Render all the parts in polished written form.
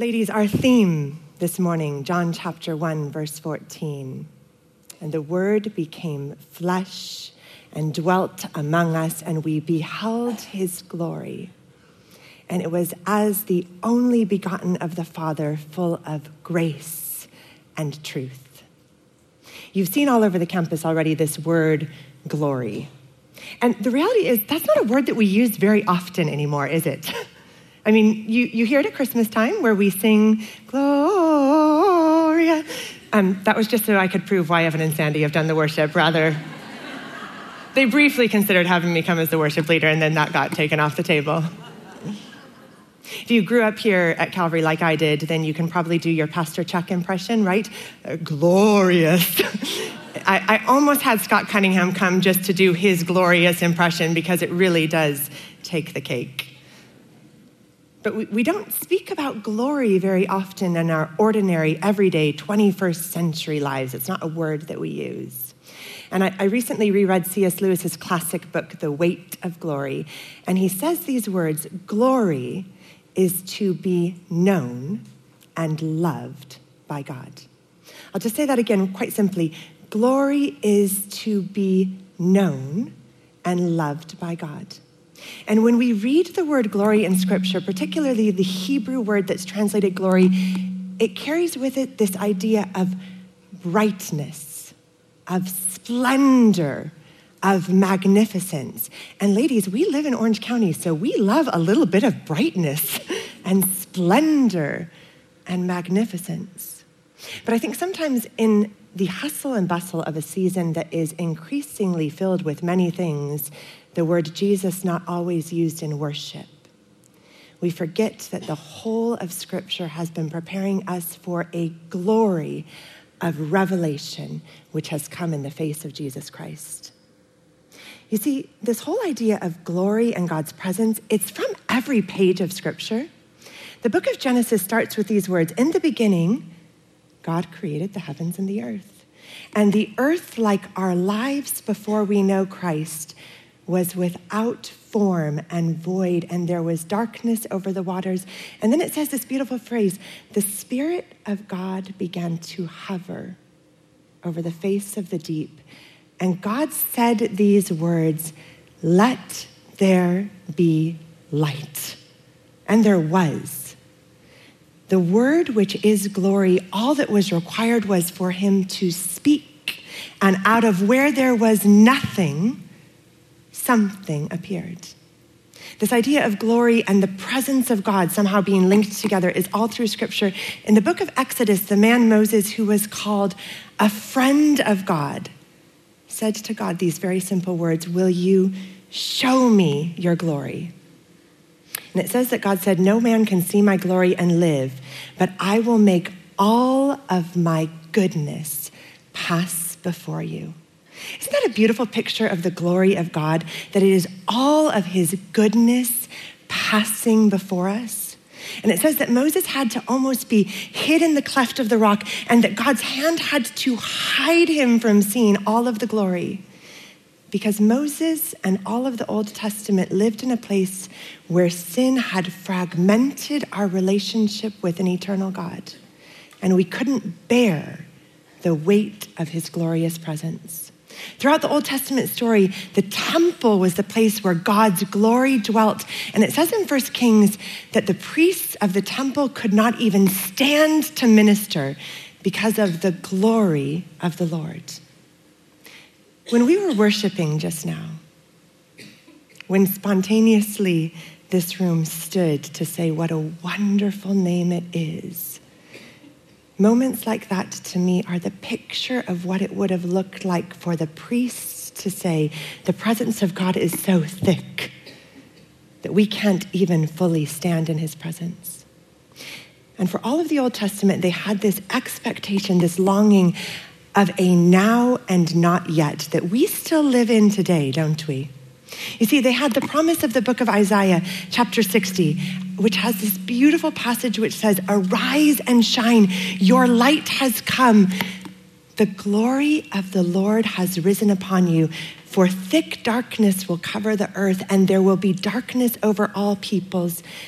Ladies, our theme this morning, John chapter 1, verse 14. And the Word became flesh and dwelt among us, and we beheld his glory. And it was as the only begotten of the Father, full of grace and truth. You've seen all over the campus already this word, glory. And the reality is, that's not a word that we use very often anymore, is it? I mean, you hear it at Christmas time where we sing, Gloria. That was just so I could prove why Evan and Sandy have done the worship, rather. They briefly considered having me come as the worship leader, and then that got taken off the table. If you grew up here at Calvary like I did, then you can probably do your Pastor Chuck impression, right? Glorious. I almost had Scott Cunningham come just to do his glorious impression because it really does take the cake. But we don't speak about glory very often in our ordinary, everyday, 21st century lives. It's not a word that we use. And I recently reread C.S. Lewis's classic book, The Weight of Glory, and he says these words, glory is to be known and loved by God. I'll just say that again quite simply. Glory is to be known and loved by God. And when we read the word glory in Scripture, particularly the Hebrew word that's translated glory, it carries with it this idea of brightness, of splendor, of magnificence. And ladies, we live in Orange County, so we love a little bit of brightness and splendor and magnificence. But I think sometimes in the hustle and bustle of a season that is increasingly filled with many things, the word Jesus not always used in worship, we forget that the whole of Scripture has been preparing us for a glory of revelation which has come in the face of Jesus Christ. You see, this whole idea of glory and God's presence, it's from every page of Scripture. The book of Genesis starts with these words, in the beginning, God created the heavens and the earth. And the earth, like our lives before we know Christ, was without form and void, and there was darkness over the waters. And then it says this beautiful phrase, the Spirit of God began to hover over the face of the deep. And God said these words, let there be light. And there was. The word which is glory, all that was required was for him to speak. And out of where there was nothing, something appeared. This idea of glory and the presence of God somehow being linked together is all through Scripture. In the book of Exodus, the man Moses, who was called a friend of God, said to God these very simple words, will you show me your glory? And it says that God said, no man can see my glory and live, but I will make all of my goodness pass before you. Isn't that a beautiful picture of the glory of God, that it is all of his goodness passing before us? And it says that Moses had to almost be hid in the cleft of the rock, and that God's hand had to hide him from seeing all of the glory. Because Moses and all of the Old Testament lived in a place where sin had fragmented our relationship with an eternal God. And we couldn't bear the weight of his glorious presence. Throughout the Old Testament story, the temple was the place where God's glory dwelt. And it says in 1 Kings that the priests of the temple could not even stand to minister because of the glory of the Lord. When we were worshiping just now, when spontaneously this room stood to say what a wonderful name it is, moments like that to me are the picture of what it would have looked like for the priests to say, the presence of God is so thick that we can't even fully stand in his presence. And for all of the Old Testament, they had this expectation, this longing of a now and not yet that we still live in today, don't we? You see, they had the promise of the book of Isaiah, chapter 60, which has this beautiful passage which says, arise and shine, your light has come. The glory of the Lord has risen upon you, for thick darkness will cover the earth, and there will be darkness over all peoples.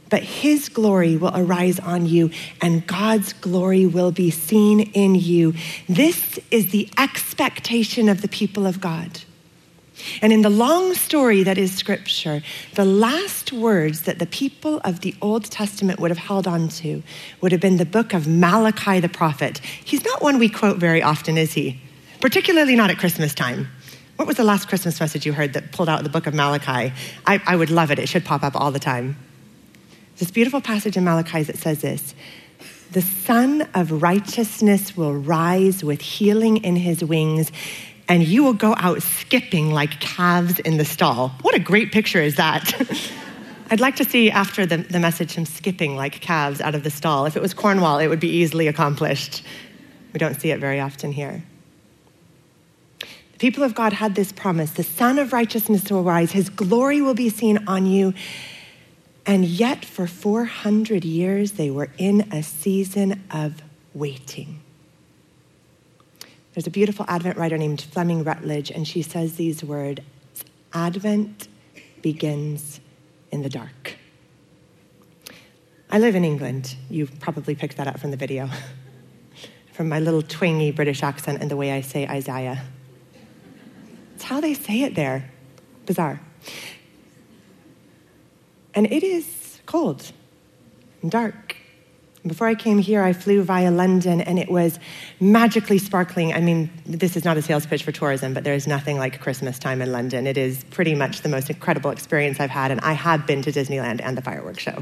but his glory will arise on you, and God's glory will be seen in you. This is the expectation of the people of God. And in the long story that is Scripture, the last words that the people of the Old Testament would have held on to would have been the book of Malachi the prophet. He's not one we quote very often, is he? Particularly not at Christmas time. What was the last Christmas message you heard that pulled out the book of Malachi? I would love it. It should pop up all the time. This beautiful passage in Malachi that says this: the Son of Righteousness will rise with healing in his wings, and you will go out skipping like calves in the stall. What a great picture is that? I'd like to see after the message him skipping like calves out of the stall. If it was Cornwall, it would be easily accomplished. We don't see it very often here. The people of God had this promise: the Son of Righteousness will rise, his glory will be seen on you. And yet for 400 years, they were in a season of waiting. There's a beautiful Advent writer named Fleming Rutledge, and she says these words: Advent begins in the dark. I live in England. You probably picked that up from the video, from my little twangy British accent and the way I say Isaiah. It's how they say it there. Bizarre. And it is cold and dark. Before I came here, I flew via London, and it was magically sparkling. I mean, this is not a sales pitch for tourism, but there's nothing like Christmas time in London. It is pretty much the most incredible experience I've had, and I have been to Disneyland and the fireworks show.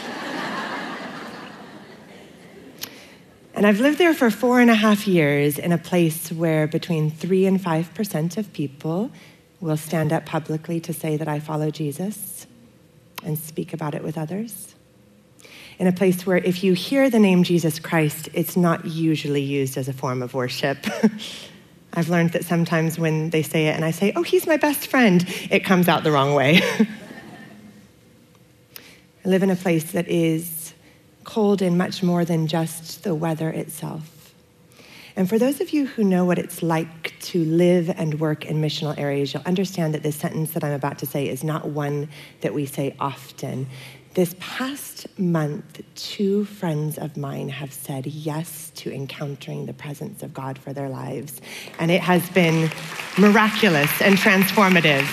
And I've lived there for 4.5 years in a place where between 3 and 5% of people will stand up publicly to say that I follow Jesus and speak about it with others. In a place where if you hear the name Jesus Christ, it's not usually used as a form of worship. I've learned that sometimes when they say it and I say, oh, he's my best friend, it comes out the wrong way. I live in a place that is cold in much more than just the weather itself. And for those of you who know what it's like to live and work in missional areas, you'll understand that this sentence that I'm about to say is not one that we say often. This past month, 2 friends of mine have said yes to encountering the presence of God for their lives. And it has been miraculous and transformative.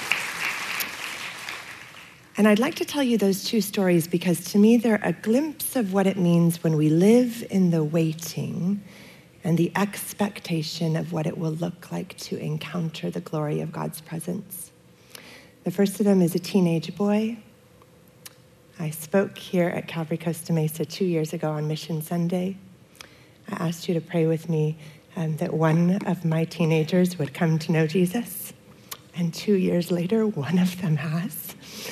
And I'd like to tell you those 2 stories because to me they're a glimpse of what it means when we live in the waiting and the expectation of what it will look like to encounter the glory of God's presence. The first of them is a teenage boy. I spoke here at Calvary Costa Mesa 2 years ago on Mission Sunday. I asked you to pray with me that one of my teenagers would come to know Jesus. And 2 years later, one of them has.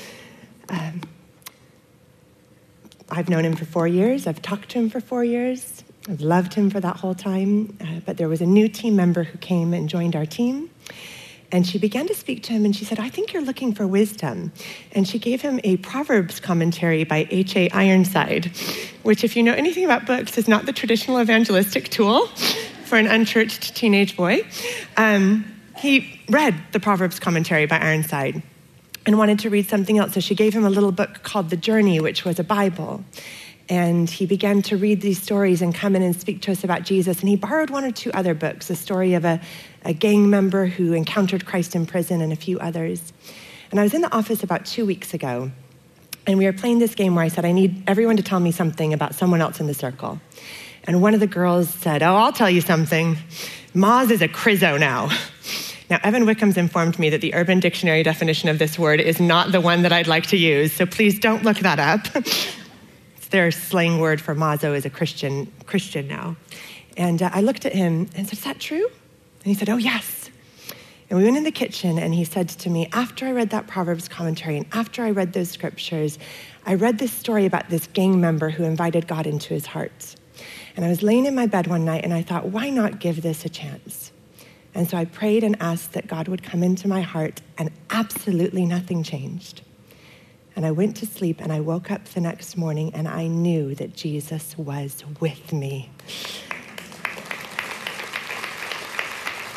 I've known him for 4 years. I've talked to him for 4 years. I've loved him for that whole time. But there was a new team member who came and joined our team. And she began to speak to him, and she said, I think you're looking for wisdom. And she gave him a Proverbs commentary by H.A. Ironside, which, if you know anything about books, is not the traditional evangelistic tool for an unchurched teenage boy. He read the Proverbs commentary by Ironside and wanted to read something else. So she gave him a little book called The Journey, which was a Bible. And he began to read these stories and come in and speak to us about Jesus. And he borrowed 1 or 2 other books, the story of a gang member who encountered Christ in prison and a few others. And I was in the office about 2 weeks ago, and we were playing this game where I said, I need everyone to tell me something about someone else in the circle. And one of the girls said, oh, I'll tell you something. Moz is a Chriso now. Now, Evan Wickham's informed me that the Urban Dictionary definition of this word is not the one that I'd like to use, so please don't look that up. It's their slang word for Mazo is a Christian now. And I looked at him and said, is that true? And he said, oh, yes. And we went in the kitchen, and he said to me, after I read that Proverbs commentary and after I read those scriptures, I read this story about this gang member who invited God into his heart. And I was laying in my bed one night, and I thought, why not give this a chance? And so I prayed and asked that God would come into my heart, and absolutely nothing changed. And I went to sleep, and I woke up the next morning, and I knew that Jesus was with me.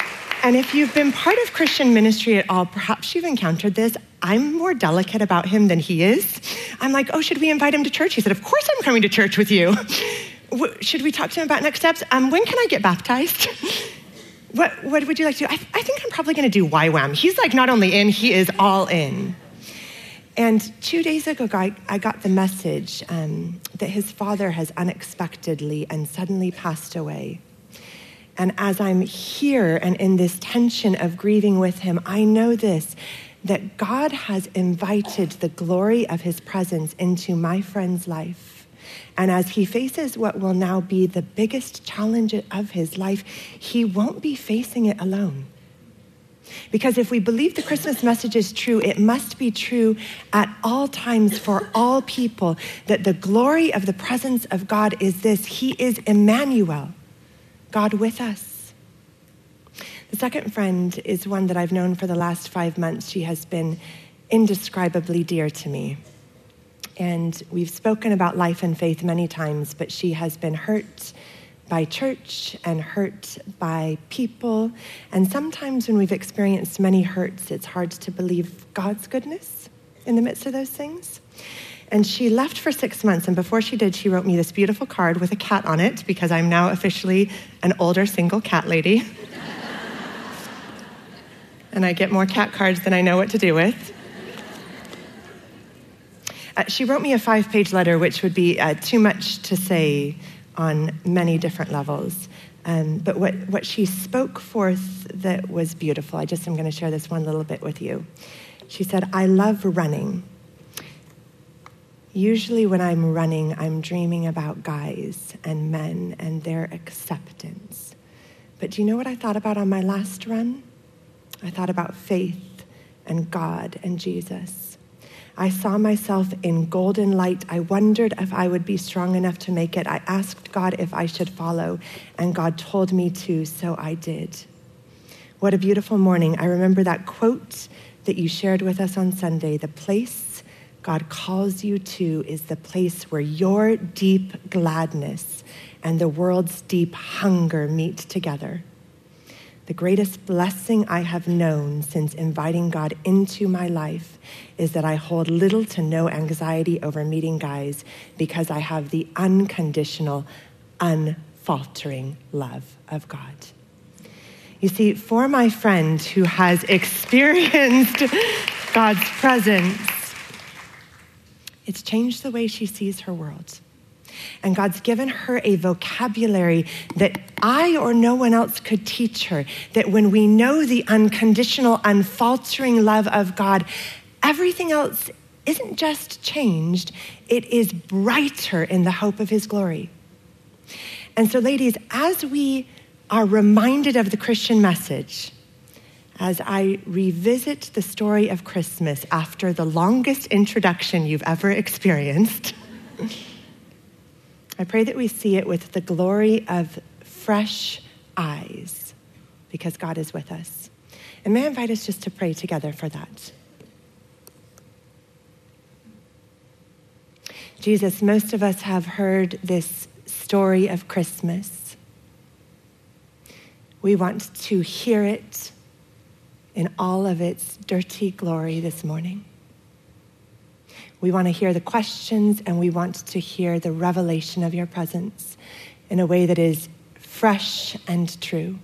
And if you've been part of Christian ministry at all, perhaps you've encountered this. I'm more delicate about him than he is. I'm like, oh, should we invite him to church? He said, of course I'm coming to church with you. Should we talk to him about next steps? When can I get baptized? What would you like to do? I think I'm probably going to do YWAM. He's like not only in, he is all in. And 2 days ago, I got the message that his father has unexpectedly and suddenly passed away. And as I'm here and in this tension of grieving with him, I know this, that God has invited the glory of his presence into my friend's life. And as he faces what will now be the biggest challenge of his life, he won't be facing it alone. Because if we believe the Christmas message is true, it must be true at all times for all people, that the glory of the presence of God is this: he is Emmanuel, God with us. The second friend is one that I've known for the last 5 months. She has been indescribably dear to me. And we've spoken about life and faith many times, but she has been hurt by church and hurt by people. And sometimes when we've experienced many hurts, it's hard to believe God's goodness in the midst of those things. And she left for 6 months, and before she did, she wrote me this beautiful card with a cat on it, because I'm now officially an older single cat lady. And I get more cat cards than I know what to do with. She wrote me a 5-page letter, which would be too much to say on many different levels. But what she spoke forth that was beautiful, I'm going to share this one little bit with you. She said, I love running. Usually when I'm running, I'm dreaming about guys and men and their acceptance. But do you know what I thought about on my last run? I thought about faith and God and Jesus. I saw myself in golden light. I wondered if I would be strong enough to make it. I asked God if I should follow, and God told me to, so I did. What a beautiful morning. I remember that quote that you shared with us on Sunday. The place God calls you to is the place where your deep gladness and the world's deep hunger meet together. The greatest blessing I have known since inviting God into my life is that I hold little to no anxiety over meeting guys, because I have the unconditional, unfaltering love of God. You see, for my friend who has experienced God's presence, it's changed the way she sees her world. And God's given her a vocabulary that I or no one else could teach her, that when we know the unconditional, unfaltering love of God, everything else isn't just changed, it is brighter in the hope of his glory. And so, ladies, as we are reminded of the Christian message, as I revisit the story of Christmas after the longest introduction you've ever experienced, I pray that we see it with the glory of fresh eyes, because God is with us. And may I invite us just to pray together for that. Jesus, most of us have heard this story of Christmas. We want to hear it in all of its dirty glory this morning. We want to hear the questions, and we want to hear the revelation of your presence in a way that is fresh and true.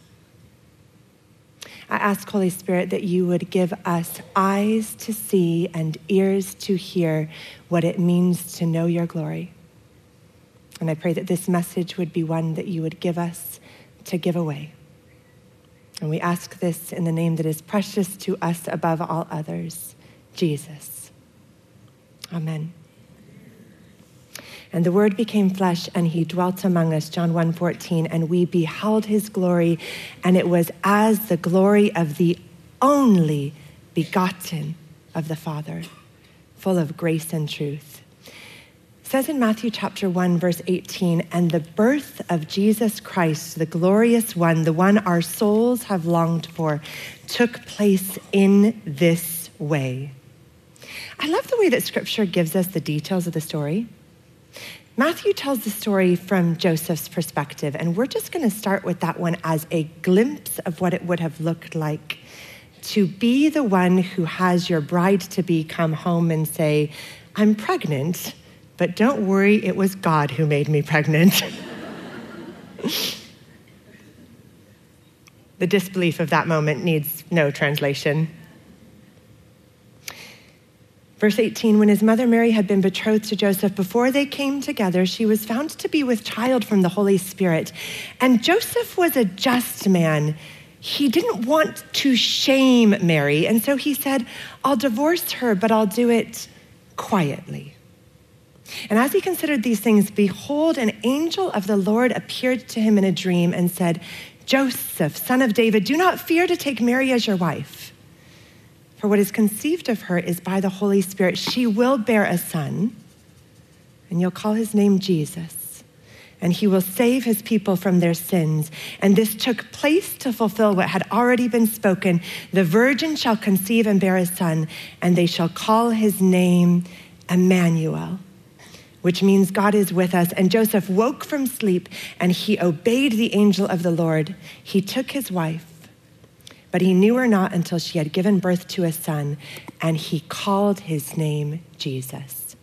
I ask, Holy Spirit, that you would give us eyes to see and ears to hear what it means to know your glory. And I pray that this message would be one that you would give us to give away. And we ask this in the name that is precious to us above all others, Jesus. Amen. And the Word became flesh, and he dwelt among us, John 1:14, and we beheld his glory, and it was as the glory of the only begotten of the Father, full of grace and truth. It says in Matthew chapter 1, verse 18, and the birth of Jesus Christ, the glorious one, the one our souls have longed for, took place in this way. I love the way that Scripture gives us the details of the story. Matthew tells the story from Joseph's perspective, and we're just going to start with that one as a glimpse of what it would have looked like to be the one who has your bride-to-be come home and say, I'm pregnant, but don't worry, it was God who made me pregnant. The disbelief of that moment needs no translation. Verse 18, when his mother Mary had been betrothed to Joseph, before they came together, she was found to be with child from the Holy Spirit. And Joseph was a just man. He didn't want to shame Mary. And so he said, I'll divorce her, but I'll do it quietly. And as he considered these things, behold, an angel of the Lord appeared to him in a dream and said, Joseph, son of David, do not fear to take Mary as your wife. For what is conceived of her is by the Holy Spirit. She will bear a son, and you'll call his name Jesus, and he will save his people from their sins. And this took place to fulfill what had already been spoken. The virgin shall conceive and bear a son, and they shall call his name Emmanuel, which means God is with us. And Joseph woke from sleep, and he obeyed the angel of the Lord. He took his wife, but he knew her not until she had given birth to a son, and he called his name Jesus.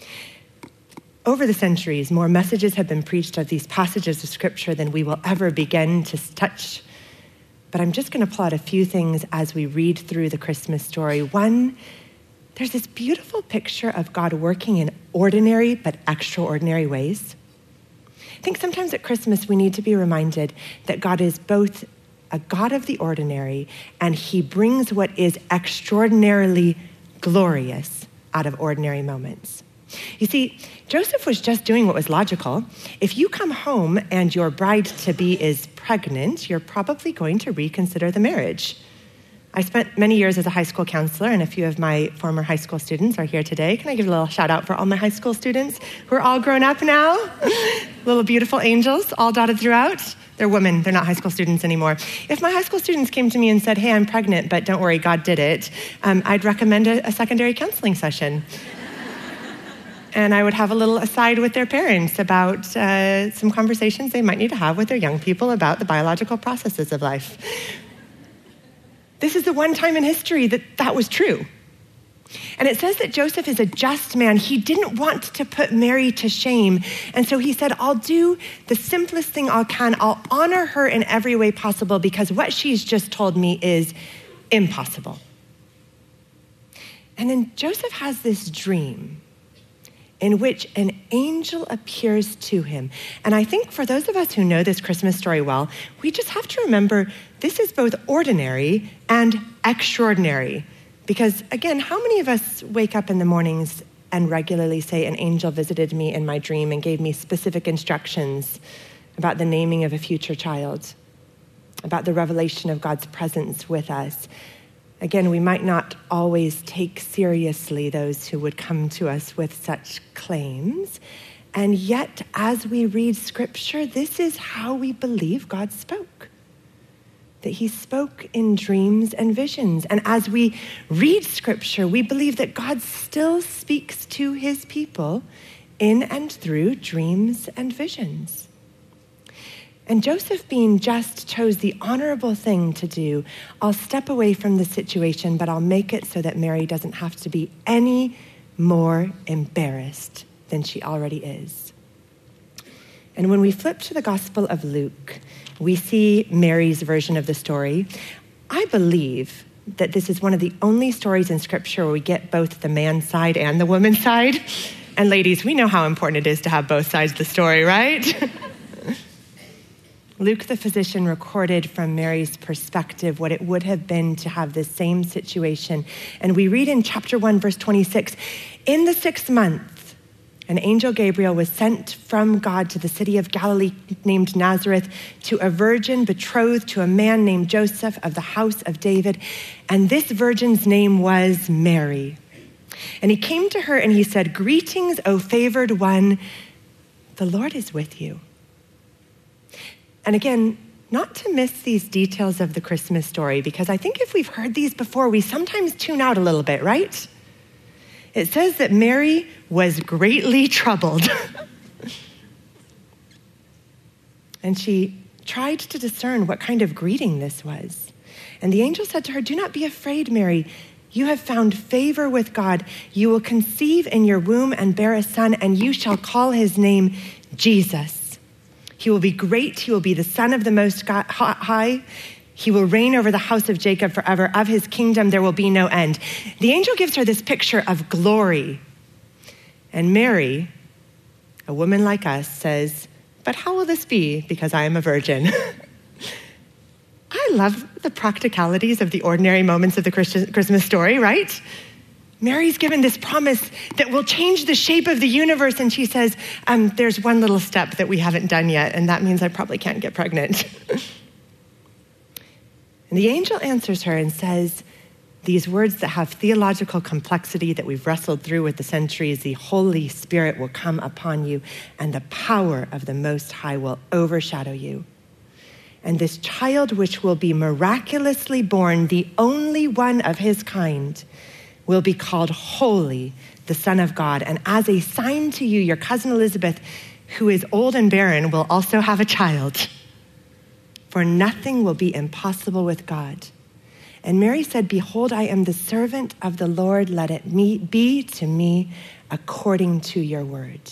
Over the centuries, more messages have been preached of these passages of scripture than we will ever begin to touch. But I'm just going to plot a few things as we read through the Christmas story. One, there's this beautiful picture of God working in ordinary but extraordinary ways. I think sometimes at Christmas we need to be reminded that God is both a God of the ordinary, and he brings what is extraordinarily glorious out of ordinary moments. You see, Joseph was just doing what was logical. If you come home and your bride-to-be is pregnant, you're probably going to reconsider the marriage. I spent many years as a high school counselor, and a few of my former high school students are here today. Can I give a little shout out for all my high school students who are all grown up now? Little beautiful angels all dotted throughout. They're women, they're not high school students anymore. If my high school students came to me and said, hey, I'm pregnant, but don't worry, God did it, I'd recommend a secondary counseling session. And I would have a little aside with their parents about some conversations they might need to have with their young people about the biological processes of life. This is the one time in history that was true. And it says that Joseph is a just man. He didn't want to put Mary to shame. And so he said, I'll do the simplest thing I can. I'll honor her in every way possible because what she's just told me is impossible. And then Joseph has this dream in which an angel appears to him. And I think for those of us who know this Christmas story well, we just have to remember this is both ordinary and extraordinary. Because again, how many of us wake up in the mornings and regularly say, an angel visited me in my dream and gave me specific instructions about the naming of a future child, about the revelation of God's presence with us? Again, we might not always take seriously those who would come to us with such claims. And yet, as we read scripture, this is how we believe God spoke. That he spoke in dreams and visions. And as we read scripture, we believe that God still speaks to his people in and through dreams and visions. And Joseph, being just, chose the honorable thing to do. I'll step away from the situation, but I'll make it so that Mary doesn't have to be any more embarrassed than she already is. And when we flip to the Gospel of Luke, we see Mary's version of the story. I believe that this is one of the only stories in Scripture where we get both the man's side and the woman's side. And ladies, we know how important it is to have both sides of the story, right? Luke, the physician, recorded from Mary's perspective what it would have been to have this same situation. And we read in chapter 1, verse 26, in the 6th month, an angel Gabriel was sent from God to the city of Galilee named Nazareth to a virgin betrothed to a man named Joseph of the house of David. And this virgin's name was Mary. And he came to her and he said, greetings, O favored one, the Lord is with you. And again, not to miss these details of the Christmas story, because I think if we've heard these before, we sometimes tune out a little bit, right? It says that Mary was greatly troubled. And she tried to discern what kind of greeting this was. And the angel said to her, "Do not be afraid, Mary. You have found favor with God. You will conceive in your womb and bear a son, and you shall call his name Jesus. He will be great. He will be the Son of the Most High. He will reign over the house of Jacob forever. Of his kingdom there will be no end." The angel gives her this picture of glory. And Mary, a woman like us, says, "But how will this be? Because I am a virgin." I love the practicalities of the ordinary moments of the Christmas story, right? Mary's given this promise that will change the shape of the universe, and she says, there's one little step that we haven't done yet, and that means I probably can't get pregnant. And the angel answers her and says these words that have theological complexity that we've wrestled through with the centuries: the Holy Spirit will come upon you, and the power of the Most High will overshadow you. And this child, which will be miraculously born, the only one of his kind, will be called Holy, the Son of God. And as a sign to you, your cousin Elizabeth, who is old and barren, will also have a child. For nothing will be impossible with God. And Mary said, "Behold, I am the servant of the Lord. Let it be to me according to your word."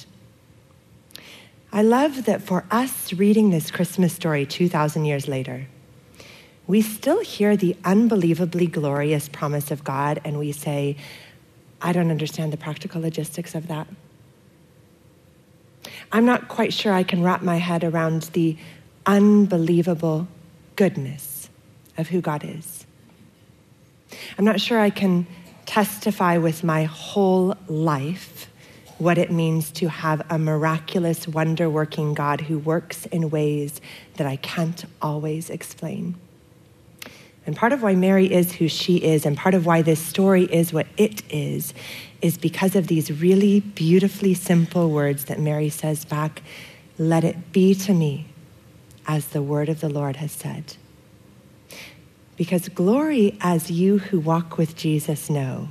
I love that for us reading this Christmas story 2,000 years later, we still hear the unbelievably glorious promise of God, and we say, "I don't understand the practical logistics of that. I'm not quite sure I can wrap my head around the unbelievable goodness of who God is. I'm not sure I can testify with my whole life what it means to have a miraculous, wonder-working God who works in ways that I can't always explain." And part of why Mary is who she is, and part of why this story is what it is because of these really beautifully simple words that Mary says back: "Let it be to me as the word of the Lord has said." Because glory, as you who walk with Jesus know,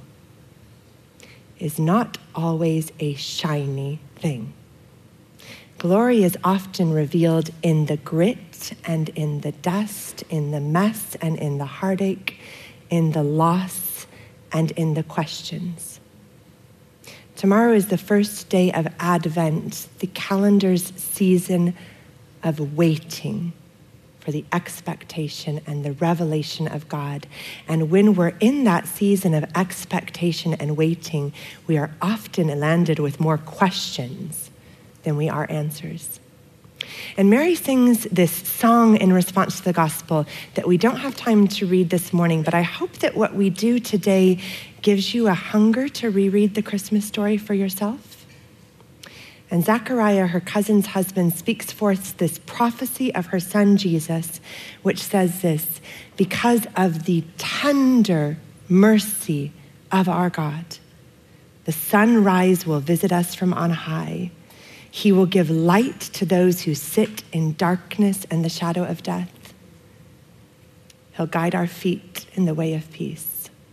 is not always a shiny thing. Glory is often revealed in the grit and in the dust, in the mess and in the heartache, in the loss and in the questions. Tomorrow is the first day of Advent, the calendar's season of waiting for the expectation and the revelation of God. And when we're in that season of expectation and waiting, we are often landed with more questions than we are answers. And Mary sings this song in response to the gospel that we don't have time to read this morning, but I hope that what we do today gives you a hunger to reread the Christmas story for yourself. And Zechariah, her cousin's husband, speaks forth this prophecy of her son Jesus, which says this: "Because of the tender mercy of our God, the sunrise will visit us from on high. He will give light to those who sit in darkness and the shadow of death. He'll guide our feet in the way of peace."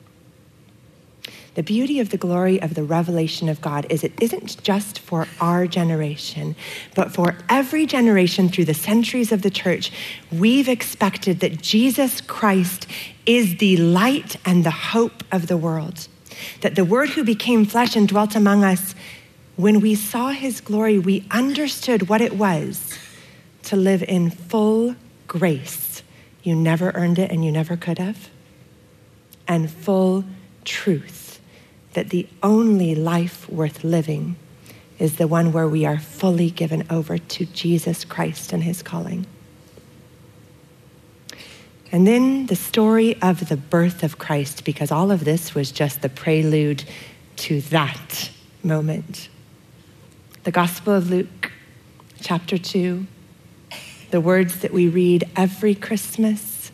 The beauty of the glory of the revelation of God is it isn't just for our generation, but for every generation through the centuries of the church. We've expected that Jesus Christ is the light and the hope of the world. That the Word who became flesh and dwelt among us, when we saw his glory, we understood what it was to live in full grace. You never earned it and you never could have. And full truth. That the only life worth living is the one where we are fully given over to Jesus Christ and his calling. And then the story of the birth of Christ, because all of this was just the prelude to that moment. The Gospel of Luke, chapter 2, the words that we read every Christmas: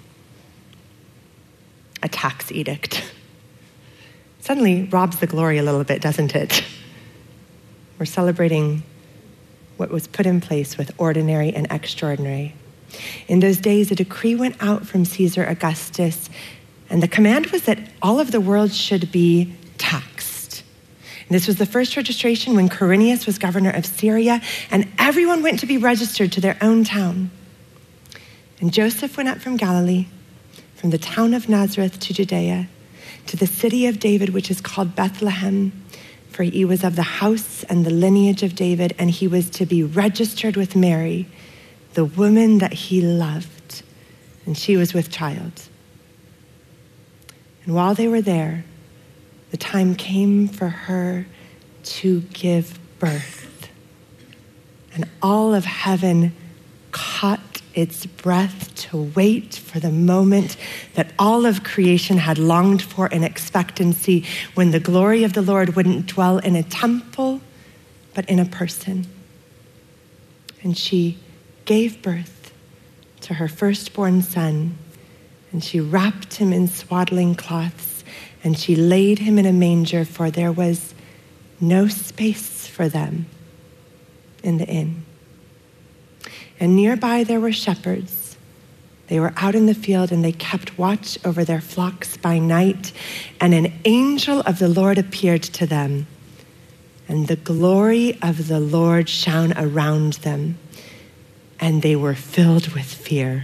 a tax edict. Suddenly robs the glory a little bit, doesn't it? We're celebrating what was put in place with ordinary and extraordinary. In those days, a decree went out from Caesar Augustus, and the command was that all of the world should be taxed. And this was the first registration when Quirinius was governor of Syria, and everyone went to be registered to their own town. And Joseph went up from Galilee, from the town of Nazareth to Judea, to the city of David, which is called Bethlehem, for he was of the house and the lineage of David, and he was to be registered with Mary, the woman that he loved, and she was with child. And while they were there, the time came for her to give birth. And all of heaven caught its breath to wait for the moment that all of creation had longed for in expectancy, when the glory of the Lord wouldn't dwell in a temple, but in a person. And she gave birth to her firstborn son, and she wrapped him in swaddling cloths, and she laid him in a manger, for there was no space for them in the inn. And nearby there were shepherds. They were out in the field, and they kept watch over their flocks by night. And an angel of the Lord appeared to them, and the glory of the Lord shone around them, and they were filled with fear.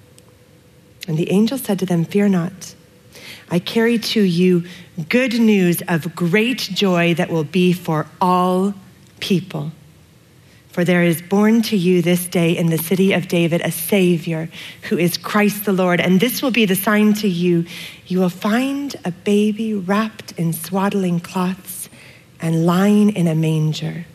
And the angel said to them, "Fear not. I carry to you good news of great joy that will be for all people. For there is born to you this day in the city of David a Savior, who is Christ the Lord. And this will be the sign to you. You will find a baby wrapped in swaddling cloths and lying in a manger."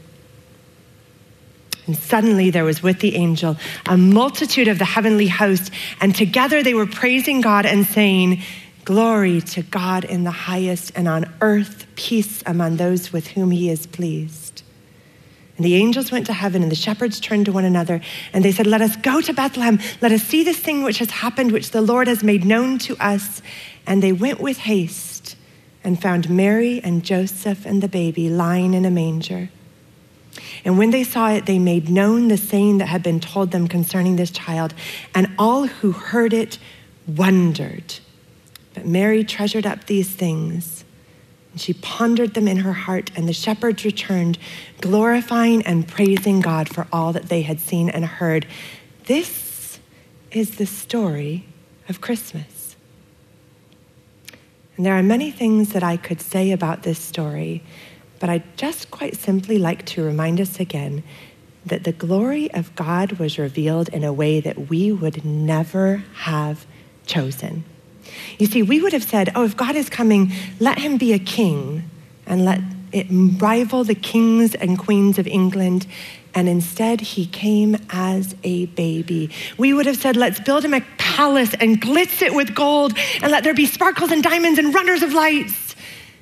And suddenly there was with the angel a multitude of the heavenly host, and together they were praising God and saying, "Glory to God in the highest, and on earth peace among those with whom he is pleased." And the angels went to heaven, and the shepherds turned to one another, and they said, "Let us go to Bethlehem. Let us see this thing which has happened, which the Lord has made known to us." And they went with haste and found Mary and Joseph and the baby lying in a manger. And when they saw it, they made known the saying that had been told them concerning this child. And all who heard it wondered. But Mary treasured up these things, and she pondered them in her heart. And the shepherds returned, glorifying and praising God for all that they had seen and heard. This is the story of Christmas. And there are many things that I could say about this story, but I'd just quite simply like to remind us again that the glory of God was revealed in a way that we would never have chosen. You see, we would have said, "Oh, if God is coming, let him be a king and let it rival the kings and queens of England." And instead, he came as a baby. We would have said, "Let's build him a palace and glitz it with gold, and let there be sparkles and diamonds and runners of lights."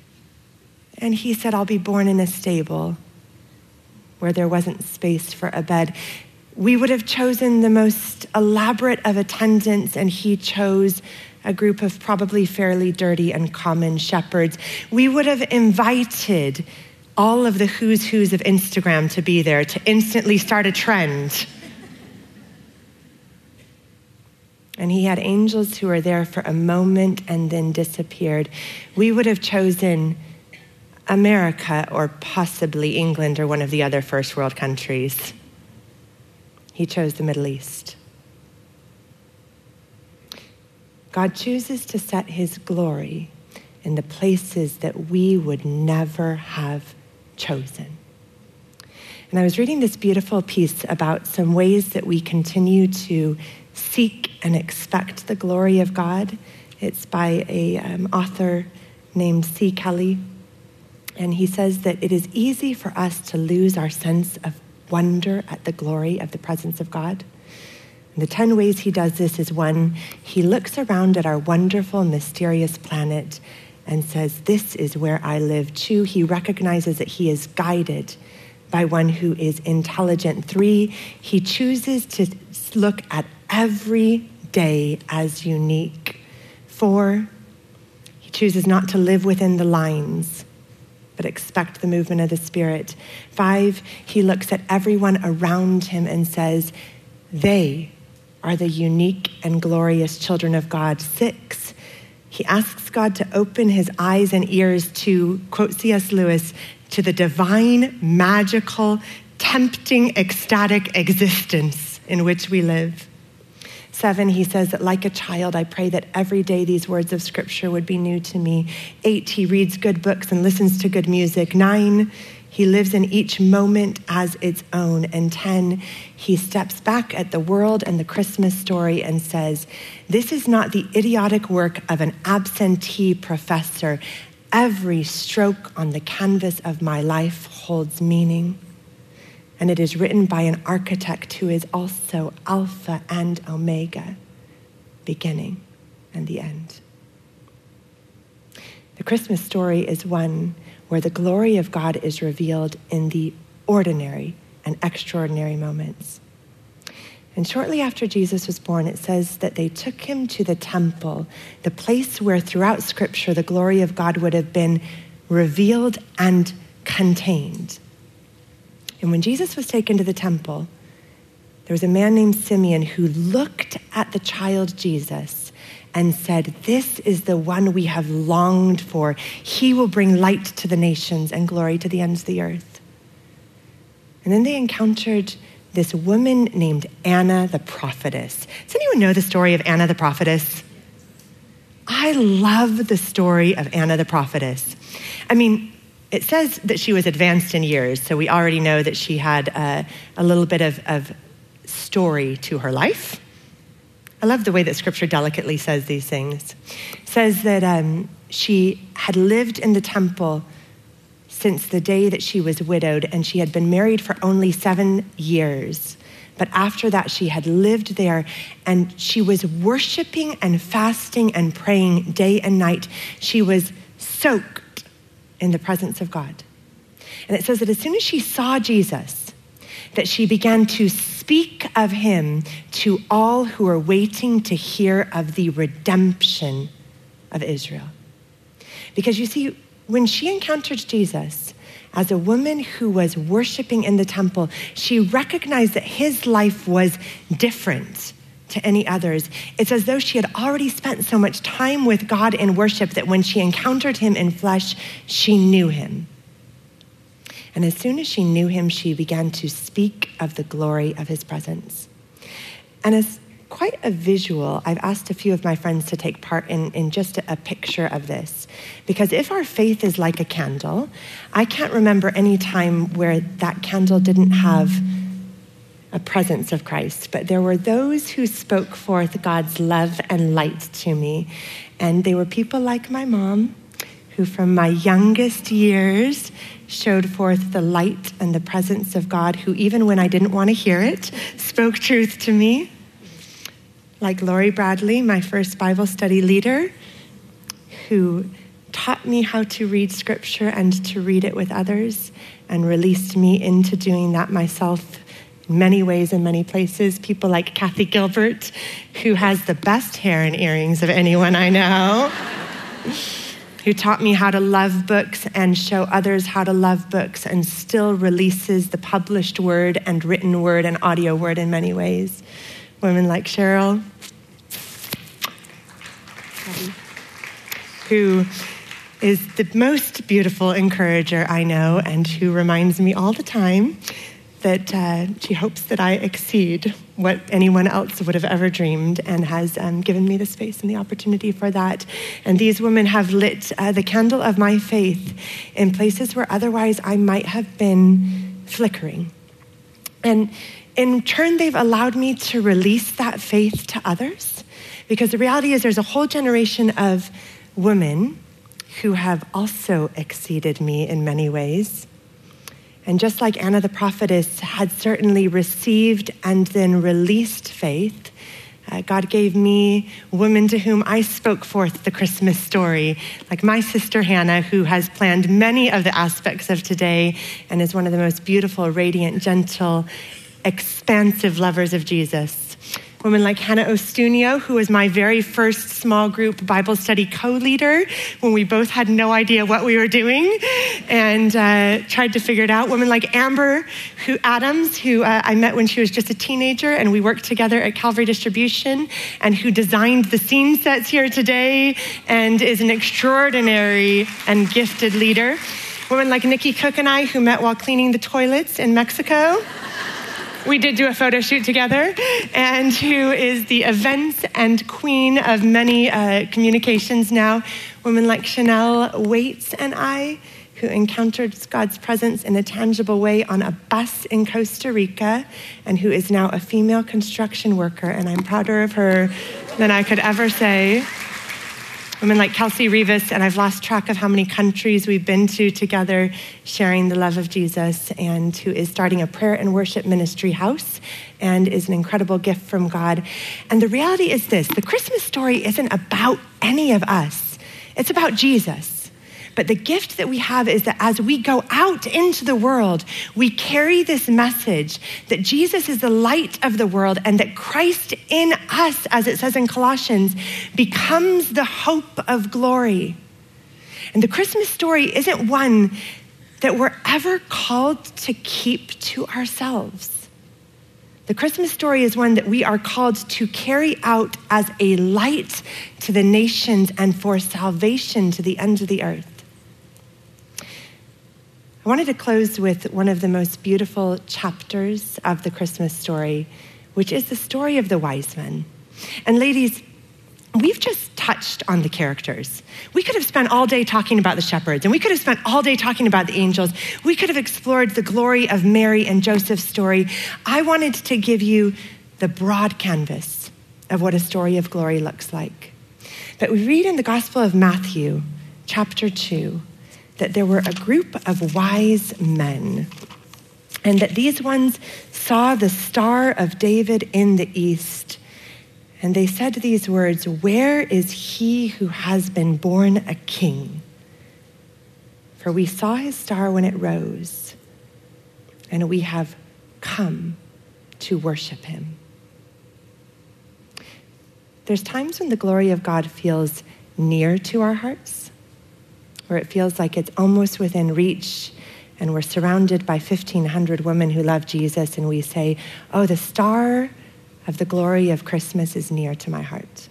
And he said, "I'll be born in a stable where there wasn't space for a bed." We would have chosen the most elaborate of attendants, and he chose a group of probably fairly dirty and common shepherds. We would have invited all of the who's who's of Instagram to be there to instantly start a trend. And he had angels who were there for a moment and then disappeared. We would have chosen America or possibly England or one of the other first world countries. He chose the Middle East. God chooses to set his glory in the places that we would never have chosen. And I was reading this beautiful piece about some ways that we continue to seek and expect the glory of God. It's by an author named C. Kelly. And he says that it is easy for us to lose our sense of wonder at the glory of the presence of God. And the 10 ways he does this is: 1, he looks around at our wonderful, mysterious planet and says, "This is where I live." 2, he recognizes that he is guided by one who is intelligent. 3, he chooses to look at every day as unique. 4, he chooses not to live within the lines, but expect the movement of the Spirit. 5, he looks at everyone around him and says, they are the unique and glorious children of God. 6, he asks God to open his eyes and ears to, quote C.S. Lewis, to the divine, magical, tempting, ecstatic existence in which we live. 7, he says that like a child, I pray that every day these words of scripture would be new to me. 8, he reads good books and listens to good music. 9, he lives in each moment as its own. And 10, he steps back at the world and the Christmas story and says, this is not the idiotic work of an absentee professor. Every stroke on the canvas of my life holds meaning. And it is written by an architect who is also Alpha and Omega, beginning and the end. The Christmas story is one where the glory of God is revealed in the ordinary and extraordinary moments. And shortly after Jesus was born, it says that they took him to the temple, the place where throughout Scripture the glory of God would have been revealed and contained. And when Jesus was taken to the temple, there was a man named Simeon who looked at the child Jesus and said, this is the one we have longed for. He will bring light to the nations and glory to the ends of the earth. And then they encountered this woman named Anna the prophetess. Does anyone know the story of Anna the prophetess? I love the story of Anna the prophetess. I mean, it says that she was advanced in years, so we already know that she had a little bit of story to her life. I love the way that Scripture delicately says these things. It says that she had lived in the temple since the day that she was widowed, and she had been married for only 7 years. But after that, she had lived there, and she was worshiping and fasting and praying day and night. She was soaked in the presence of God. And it says that as soon as she saw Jesus, that she began to speak of him to all who were waiting to hear of the redemption of Israel. Because you see, when she encountered Jesus as a woman who was worshiping in the temple, she recognized that his life was different to any others. It's as though she had already spent so much time with God in worship that when she encountered him in flesh, she knew him. And as soon as she knew him, she began to speak of the glory of his presence. And as quite a visual, I've asked a few of my friends to take part in just a picture of this. Because if our faith is like a candle, I can't remember any time where that candle didn't have a presence of Christ, but there were those who spoke forth God's love and light to me. And they were people like my mom, who from my youngest years showed forth the light and the presence of God, who even when I didn't want to hear it, spoke truth to me. Like Lori Bradley, my first Bible study leader, who taught me how to read Scripture and to read it with others, and released me into doing that myself in many ways, in many places. People like Kathy Gilbert, who has the best hair and earrings of anyone I know, who taught me how to love books and show others how to love books, and still releases the published word and written word and audio word in many ways. Women like Cheryl, who is the most beautiful encourager I know, and who reminds me all the time that she hopes that I exceed what anyone else would have ever dreamed, and has given me the space and the opportunity for that. And these women have lit the candle of my faith in places where otherwise I might have been flickering. And in turn, they've allowed me to release that faith to others, because the reality is there's a whole generation of women who have also exceeded me in many ways. And just like Anna the prophetess had certainly received and then released faith, God gave me women to whom I spoke forth the Christmas story, like my sister Hannah, who has planned many of the aspects of today and is one of the most beautiful, radiant, gentle, expansive lovers of Jesus. Women like Hannah Ostunio, who was my very first small group Bible study co-leader when we both had no idea what we were doing and tried to figure it out. Women like Amber Adams, who I met when she was just a teenager, and we worked together at Calvary Distribution, and who designed the scene sets here today and is an extraordinary and gifted leader. Women like Nikki Cook and I, who met while cleaning the toilets in Mexico. we did do a photo shoot together, and who is the events and queen of many communications now, women like Chanel Waits and I, who encountered God's presence in a tangible way on a bus in Costa Rica, and who is now a female construction worker, and I'm prouder of her than I could ever say. Women like Kelsey Rivas, and I've lost track of how many countries we've been to together sharing the love of Jesus, and who is starting a prayer and worship ministry house and is an incredible gift from God. And the reality is this: the Christmas story isn't about any of us. It's about Jesus. But the gift that we have is that as we go out into the world, we carry this message that Jesus is the light of the world and that Christ in us, as it says in Colossians, becomes the hope of glory. And the Christmas story isn't one that we're ever called to keep to ourselves. The Christmas story is one that we are called to carry out as a light to the nations and for salvation to the ends of the earth. I wanted to close with one of the most beautiful chapters of the Christmas story, which is the story of the wise men. And ladies, we've just touched on the characters. We could have spent all day talking about the shepherds, and we could have spent all day talking about the angels. We could have explored the glory of Mary and Joseph's story. I wanted to give you the broad canvas of what a story of glory looks like. But we read in the Gospel of Matthew, chapter 2, that there were a group of wise men, and that these ones saw the Star of David in the east, and they said these words, "Where is he who has been born a king? For we saw his star when it rose, and we have come to worship him." There's times when the glory of God feels near to our hearts, where it feels like it's almost within reach, and we're surrounded by 1,500 women who love Jesus, and we say, oh, the star of the glory of Christmas is near to my heart.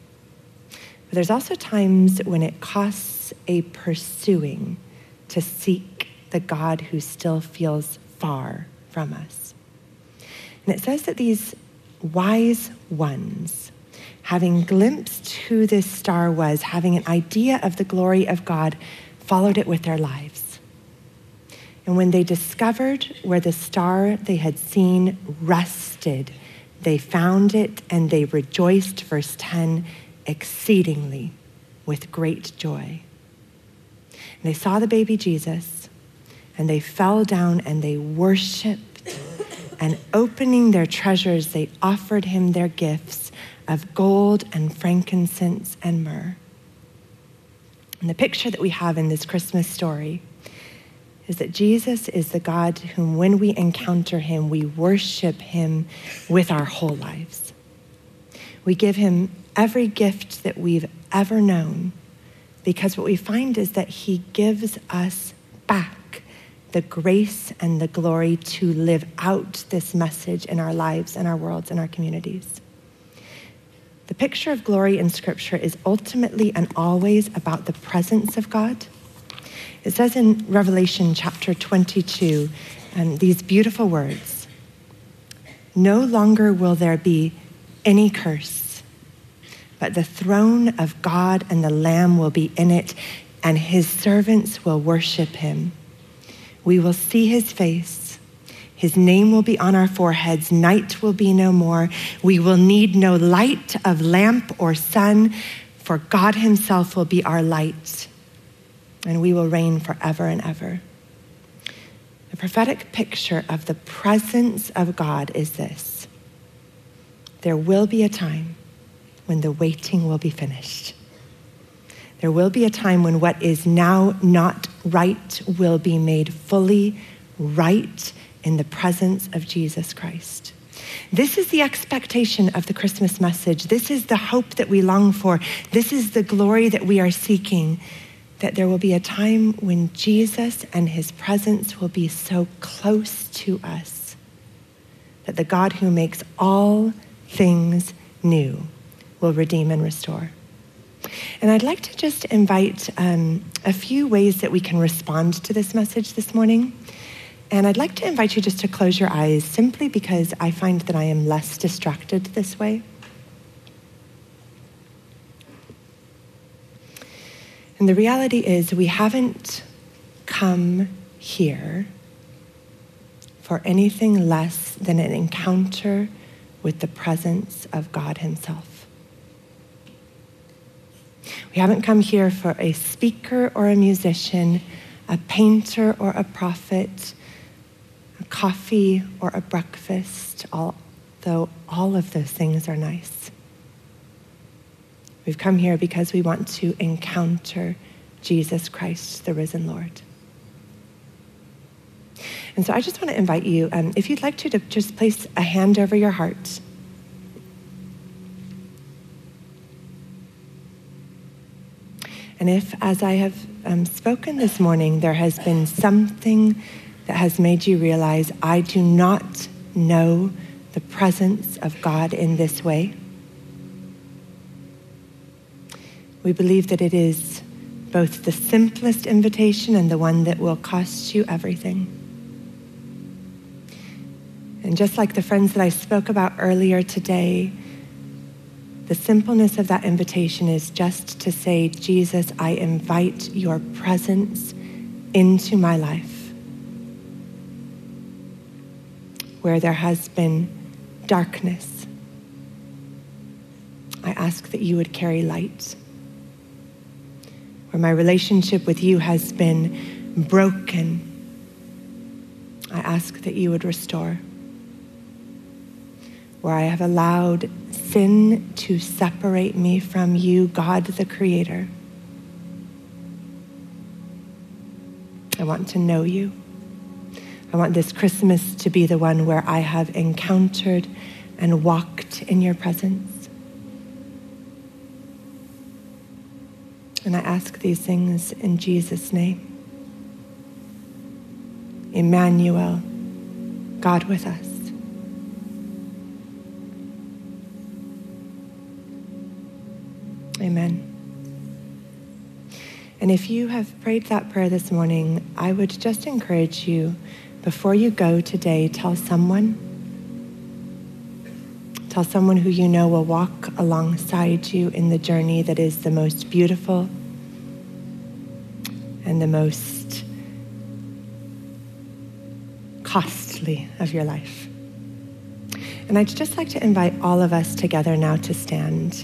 But there's also times when it costs a pursuing to seek the God who still feels far from us. And it says that these wise ones, having glimpsed who this star was, having an idea of the glory of God, followed it with their lives. And when they discovered where the star they had seen rested, they found it and they rejoiced, verse 10, exceedingly with great joy. And they saw the baby Jesus, and they fell down and they worshiped, and opening their treasures, they offered him their gifts of gold and frankincense and myrrh. And the picture that we have in this Christmas story is that Jesus is the God whom, when we encounter him, we worship him with our whole lives. We give him every gift that we've ever known, because what we find is that he gives us back the grace and the glory to live out this message in our lives and our worlds and our communities. The picture of glory in Scripture is ultimately and always about the presence of God. It says in Revelation chapter 22, these beautiful words, "No longer will there be any curse, but the throne of God and the Lamb will be in it, and his servants will worship him. We will see his face. His name will be on our foreheads. Night will be no more. We will need no light of lamp or sun, for God himself will be our light, and we will reign forever and ever." The prophetic picture of the presence of God is this: there will be a time when the waiting will be finished. There will be a time when what is now not right will be made fully right in the presence of Jesus Christ. This is the expectation of the Christmas message. This is the hope that we long for. This is the glory that we are seeking, that there will be a time when Jesus and his presence will be so close to us that the God who makes all things new will redeem and restore. And I'd like to just invite a few ways that we can respond to this message this morning. And I'd like to invite you just to close your eyes, simply because I find that I am less distracted this way. And the reality is, we haven't come here for anything less than an encounter with the presence of God himself. We haven't come here for a speaker or a musician, a painter or a prophet, a coffee or a breakfast, although all of those things are nice. We've come here because we want to encounter Jesus Christ, the risen Lord. And so I just want to invite you, if you'd like to just place a hand over your heart. And if, as I have spoken this morning, there has been something that has made you realize, I do not know the presence of God in this way, we believe that it is both the simplest invitation and the one that will cost you everything. And just like the friends that I spoke about earlier today, the simpleness of that invitation is just to say, Jesus, I invite your presence into my life. Where there has been darkness, I ask that you would carry light. Where my relationship with you has been broken, I ask that you would restore. Where I have allowed sin to separate me from you, God the Creator, I want to know you. I want this Christmas to be the one where I have encountered and walked in your presence. And I ask these things in Jesus' name. Emmanuel, God with us. Amen. And if you have prayed that prayer this morning, I would just encourage you, before you go today, tell someone who you know will walk alongside you in the journey that is the most beautiful and the most costly of your life. And I'd just like to invite all of us together now to stand.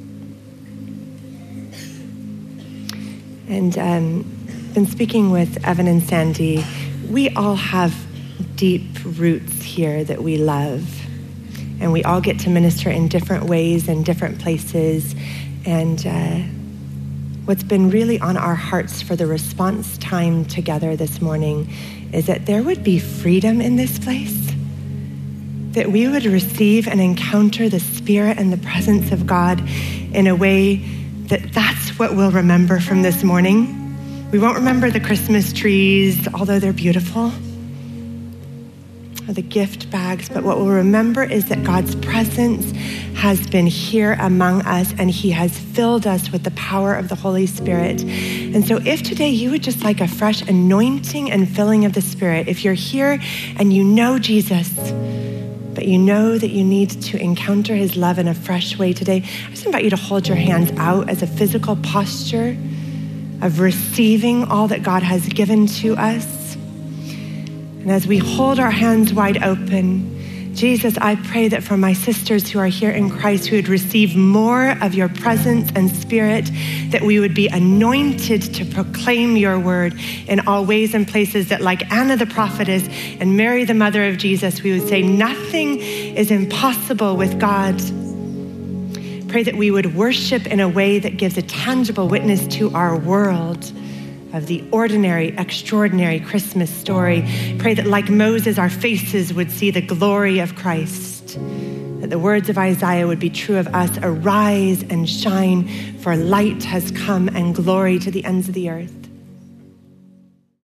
And been speaking with Evan and Sandy. We all have deep roots here that we love. And we all get to minister in different ways and different places. And what's been really on our hearts for the response time together this morning is that there would be freedom in this place, that we would receive and encounter the Spirit and the presence of God in a way that's what we'll remember from this morning. We won't remember the Christmas trees, although they're beautiful, or the gift bags, but what we'll remember is that God's presence has been here among us, and he has filled us with the power of the Holy Spirit. And so if today you would just like a fresh anointing and filling of the Spirit, if you're here and you know Jesus, but you know that you need to encounter his love in a fresh way today, I just invite you to hold your hands out as a physical posture of receiving all that God has given to us. And as we hold our hands wide open, Jesus, I pray that for my sisters who are here in Christ, who would receive more of your presence and Spirit, that we would be anointed to proclaim your word in all ways and places, that like Anna the prophetess and Mary the mother of Jesus, we would say nothing is impossible with God. Pray that we would worship in a way that gives a tangible witness to our world of the ordinary, extraordinary Christmas story. Pray that like Moses, our faces would see the glory of Christ, that the words of Isaiah would be true of us: arise and shine, for light has come and glory to the ends of the earth.